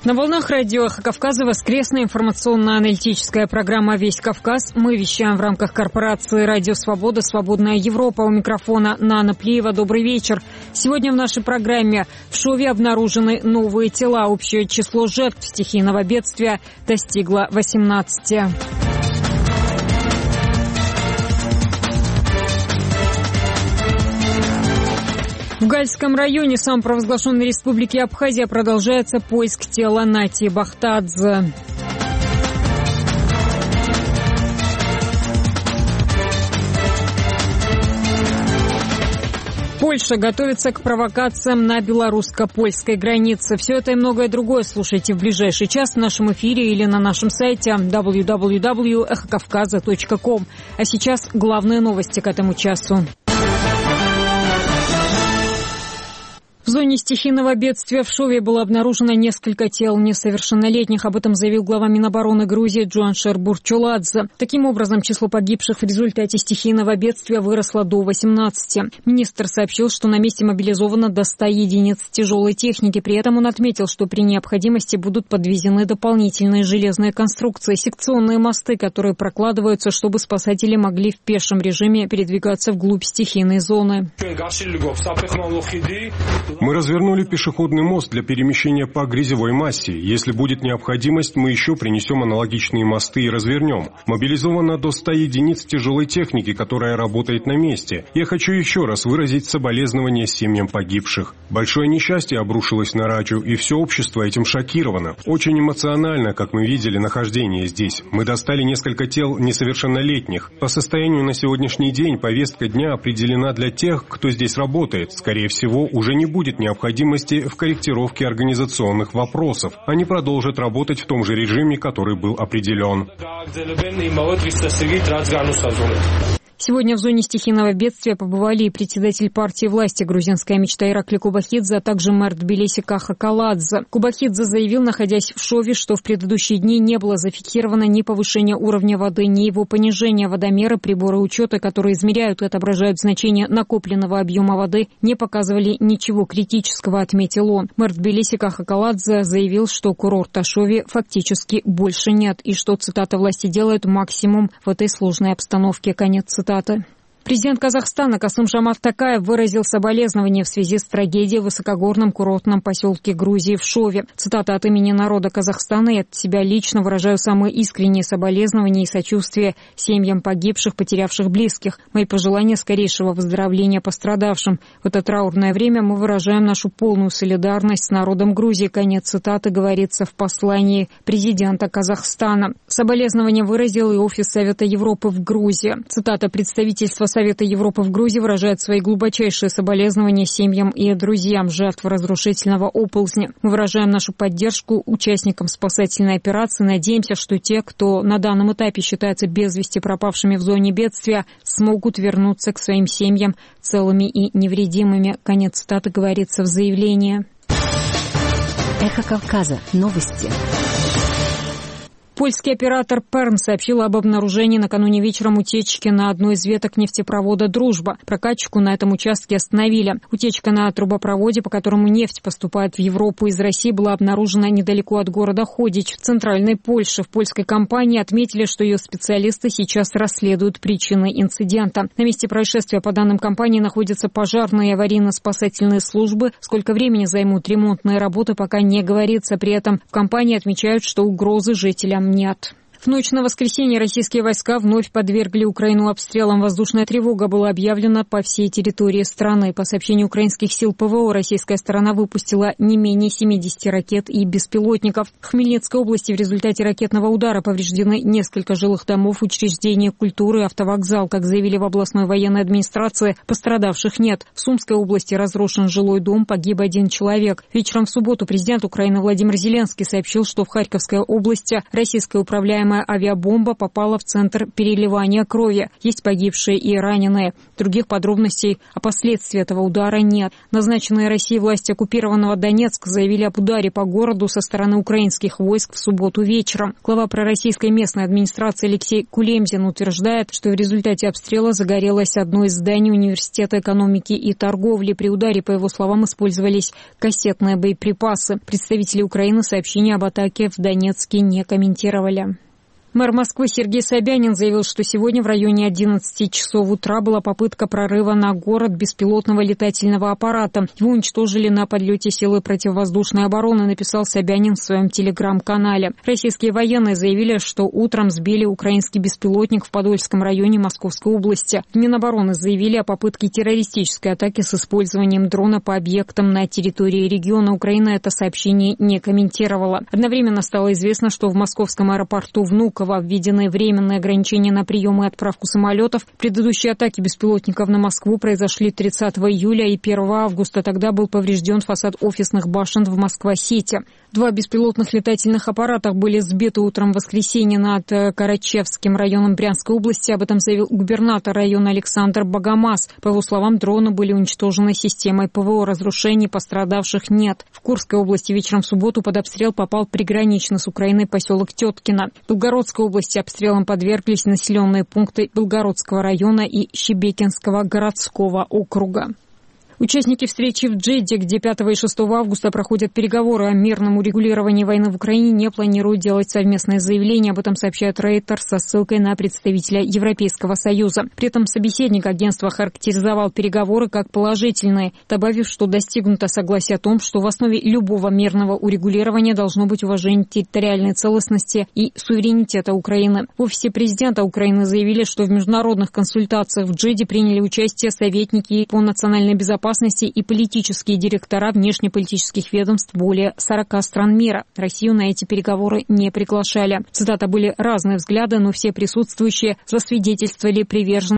На волнах радио «Эхо Кавказа» воскресная информационно-аналитическая программа «Весь Кавказ». Мы вещаем в рамках корпорации «Радио Свобода», «Свободная Европа». У микрофона Нана Плиева. Добрый вечер. Сегодня в нашей программе в Шове обнаружены новые тела. Общее число жертв стихийного бедствия достигло 18. В Гальском районе самопровозглашенной республики Абхазия продолжается поиск тела Нати Бахтадзе. Польша готовится к провокациям на белорусско-польской границе. Все это и многое другое слушайте в ближайший час в нашем эфире или на нашем сайте www.ekhokavkaza.com. А сейчас главные новости к этому часу. В зоне стихийного бедствия в Шове было обнаружено несколько тел несовершеннолетних. Об этом заявил глава Минобороны Грузии Джуаншер Бурчуладзе. Таким образом, число погибших в результате стихийного бедствия выросло до 18. Министр сообщил, что на месте мобилизовано до 100 единиц тяжелой техники. При этом он отметил, что при необходимости будут подвезены дополнительные железные конструкции, секционные мосты, которые прокладываются, чтобы спасатели могли в пешем режиме передвигаться вглубь стихийной зоны. Мы развернули пешеходный мост для перемещения по грязевой массе. Если будет необходимость, мы еще принесем аналогичные мосты и развернем. Мобилизовано до 100 единиц тяжелой техники, которая работает на месте. Я хочу еще раз выразить соболезнования семьям погибших. Большое несчастье обрушилось на Рачу, и все общество этим шокировано. Очень эмоционально, как мы видели, нахождение здесь. Мы достали несколько тел несовершеннолетних. По состоянию на сегодняшний день повестка дня определена для тех, кто здесь работает. Скорее всего, уже не будет необходимости в корректировке организационных вопросов. Они продолжат работать в том же режиме, который был определен. Сегодня в зоне стихийного бедствия побывали и председатель партии власти «Грузинская мечта» Иракли Кубахидзе, а также мэр Тбилиси Каха Каладзе. Кубахидзе заявил, находясь в Шове, что в предыдущие дни не было зафиксировано ни повышения уровня воды, ни его понижения. Водомеры, приборы учета, которые измеряют и отображают значение накопленного объема воды, не показывали ничего критического, отметил он. Мэр Тбилиси Каха Каладзе заявил, что курорта Шове фактически больше нет и что, цитата, «власти делают максимум в этой сложной обстановке». Конец цитаты. Президент Казахстана Касым-Жомарт Токаев выразил соболезнования в связи с трагедией в высокогорном курортном поселке Грузии в Шове. Цитата: «От имени народа Казахстана и от себя лично выражаю самые искренние соболезнования и сочувствие семьям погибших, потерявших близких. Мои пожелания скорейшего выздоровления пострадавшим. В это траурное время мы выражаем нашу полную солидарность с народом Грузии». Конец цитаты, говорится в послании президента Казахстана. Соболезнования выразил и Офис Совета Европы в Грузии. Цитата: «Представительство Совета Европы в Грузии выражает свои глубочайшие соболезнования семьям и друзьям жертв разрушительного оползня. Мы выражаем нашу поддержку участникам спасательной операции. Надеемся, что те, кто на данном этапе считается без вести пропавшими в зоне бедствия, смогут вернуться к своим семьям целыми и невредимыми». Конец цитаты, говорится в заявлении. Эхо Кавказа. Новости. Польский оператор Перн сообщил об обнаружении накануне вечером утечки на одной из веток нефтепровода «Дружба». Прокатчику на этом участке остановили. Утечка на трубопроводе, по которому нефть поступает в Европу из России, была обнаружена недалеко от города Ходич в центральной Польше. В польской компании отметили, что ее специалисты сейчас расследуют причины инцидента. На месте происшествия, по данным компании, находятся пожарные и аварийно-спасательные службы. Сколько времени займут ремонтные работы, пока не говорится. При этом в компании отмечают, что угрозы жителям нет. В ночь на воскресенье российские войска вновь подвергли Украину обстрелам. Воздушная тревога была объявлена по всей территории страны. По сообщению украинских сил ПВО, российская сторона выпустила не менее 70 ракет и беспилотников. В Хмельницкой области в результате ракетного удара повреждены несколько жилых домов, учреждения культуры и автовокзал. Как заявили в областной военной администрации, пострадавших нет. В Сумской области разрушен жилой дом, погиб 1 человек. Вечером в субботу президент Украины Владимир Зеленский сообщил, что в Харьковской области российская управляемая Используемая авиабомба попала в центр переливания крови. Есть погибшие и раненые. Других подробностей о последствиях этого удара нет. Назначенные Россией власти оккупированного Донецка заявили об ударе по городу со стороны украинских войск в субботу вечером. Глава пророссийской местной администрации Алексей Кулемзин утверждает, что в результате обстрела загорелось одно из зданий Университета экономики и торговли. При ударе, по его словам, использовались кассетные боеприпасы. Представители Украины сообщения об атаке в Донецке не комментировали. Мэр Москвы Сергей Собянин заявил, что сегодня в районе 11 часов утра была попытка прорыва на город беспилотного летательного аппарата. Его уничтожили на подлете силы противовоздушной обороны, написал Собянин в своем телеграм-канале. Российские военные заявили, что утром сбили украинский беспилотник в Подольском районе Московской области. В Минобороны заявили о попытке террористической атаки с использованием дрона по объектам на территории региона. Украина это сообщение не комментировала. Одновременно стало известно, что в московском аэропорту Внуково введены временные ограничения на прием и отправку самолетов. Предыдущие атаки беспилотников на Москву произошли 30 июля и 1 августа. Тогда был поврежден фасад офисных башен в Москва-Сити. 2 беспилотных летательных аппарата были сбиты утром в воскресенье над Карачевским районом Брянской области. Об этом заявил губернатор района Александр Богомаз. По его словам, дроны были уничтожены системой ПВО. Разрушений пострадавших нет. В Курской области вечером в субботу под обстрел попал приграничный с Украиной поселок Теткино. В Белгородской области обстрелам подверглись населенные пункты Белгородского района и Щебекинского городского округа. Участники встречи в Джидде, где 5 и 6 августа проходят переговоры о мирном урегулировании войны в Украине, не планируют делать совместное заявление. Об этом сообщает Reuters со ссылкой на представителя Европейского Союза. При этом собеседник агентства характеризовал переговоры как положительные, добавив, что достигнуто согласие о том, что в основе любого мирного урегулирования должно быть уважение территориальной целостности и суверенитета Украины. В офисе президента Украины заявили, что в международных консультациях в Джидде приняли участие советники по национальной безопасности и политические директора внешнеполитических ведомств более 40 стран мира. Россию на эти переговоры не приглашали. Цитата: «Были разные взгляды, но все присутствующие засвидетельствовали приверженность